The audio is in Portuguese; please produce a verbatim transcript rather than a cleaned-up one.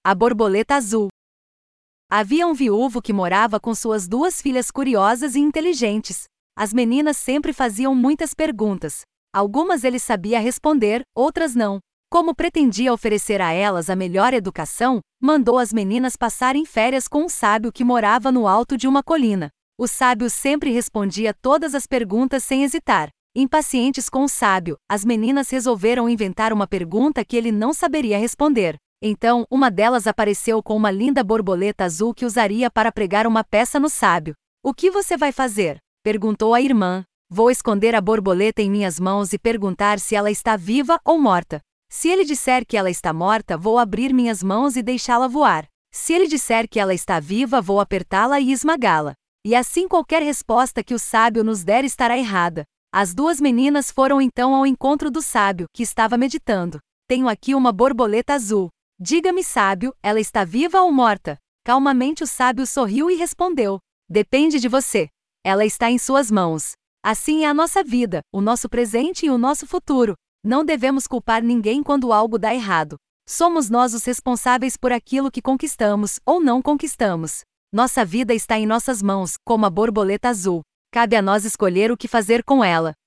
A borboleta azul. Havia um viúvo que morava com suas duas filhas curiosas e inteligentes. As meninas sempre faziam muitas perguntas. Algumas ele sabia responder, outras não. Como pretendia oferecer a elas a melhor educação, mandou as meninas passarem férias com um sábio que morava no alto de uma colina. O sábio sempre respondia todas as perguntas sem hesitar. Impacientes com o sábio, as meninas resolveram inventar uma pergunta que ele não saberia responder. Então, uma delas apareceu com uma linda borboleta azul que usaria para pregar uma peça no sábio. "O que você vai fazer?" perguntou a irmã. "Vou esconder a borboleta em minhas mãos e perguntar se ela está viva ou morta. Se ele disser que ela está morta, vou abrir minhas mãos e deixá-la voar. Se ele disser que ela está viva, vou apertá-la e esmagá-la. E assim qualquer resposta que o sábio nos der estará errada." As duas meninas foram então ao encontro do sábio, que estava meditando. "Tenho aqui uma borboleta azul. Diga-me, sábio, ela está viva ou morta?" Calmamente o sábio sorriu e respondeu: "Depende de você. Ela está em suas mãos. Assim é a nossa vida, o nosso presente e o nosso futuro. Não devemos culpar ninguém quando algo dá errado. Somos nós os responsáveis por aquilo que conquistamos ou não conquistamos. Nossa vida está em nossas mãos, como a borboleta azul. Cabe a nós escolher o que fazer com ela."